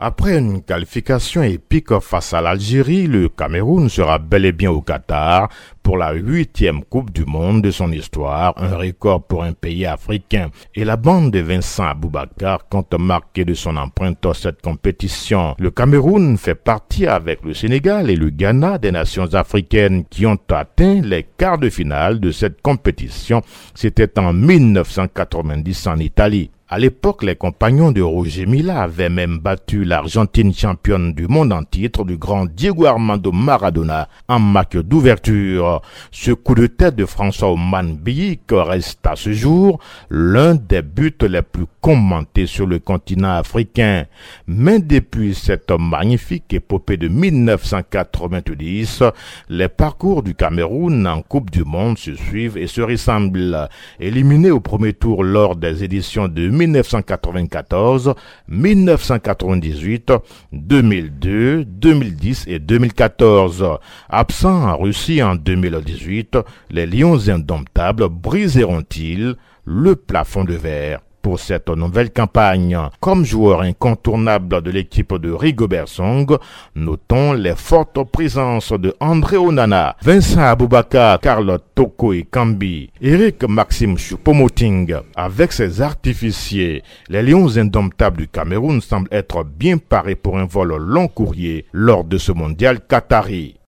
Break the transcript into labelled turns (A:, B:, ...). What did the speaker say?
A: Après une qualification épique face à l'Algérie, le Cameroun sera bel et bien au Qatar pour la 8e Coupe du Monde de son histoire, un record pour un pays africain. Et la bande de Vincent Aboubakar compte marquer de son empreinte cette compétition. Le Cameroun fait partie avec le Sénégal et le Ghana des nations africaines qui ont atteint les quarts de finale de cette compétition. C'était en 1990 en Italie. À l'époque, les compagnons de Roger Mila avaient même battu l'Argentine championne du monde en titre du grand Diego Armando Maradona en match d'ouverture. Ce coup de tête de François Oman Biyik reste à ce jour l'un des buts les plus commentés sur le continent africain. Mais depuis cette magnifique épopée de 1990, les parcours du Cameroun en Coupe du Monde se suivent et se ressemblent. Éliminé au premier tour lors des éditions de 1994, 1998, 2002, 2010 et 2014. Absents en Russie en 2018, les Lions indomptables briseront-ils le plafond de verre pour cette nouvelle campagne? Comme joueur incontournable de l'équipe de Rigobert Song, notons les fortes présences de André Onana, Vincent Aboubakar, Carl Toko et Kambi, Eric Maxime Choupo-Moting. Avec ses artificiers, les Lions indomptables du Cameroun semblent être bien parés pour un vol long courrier lors de ce mondial qatari.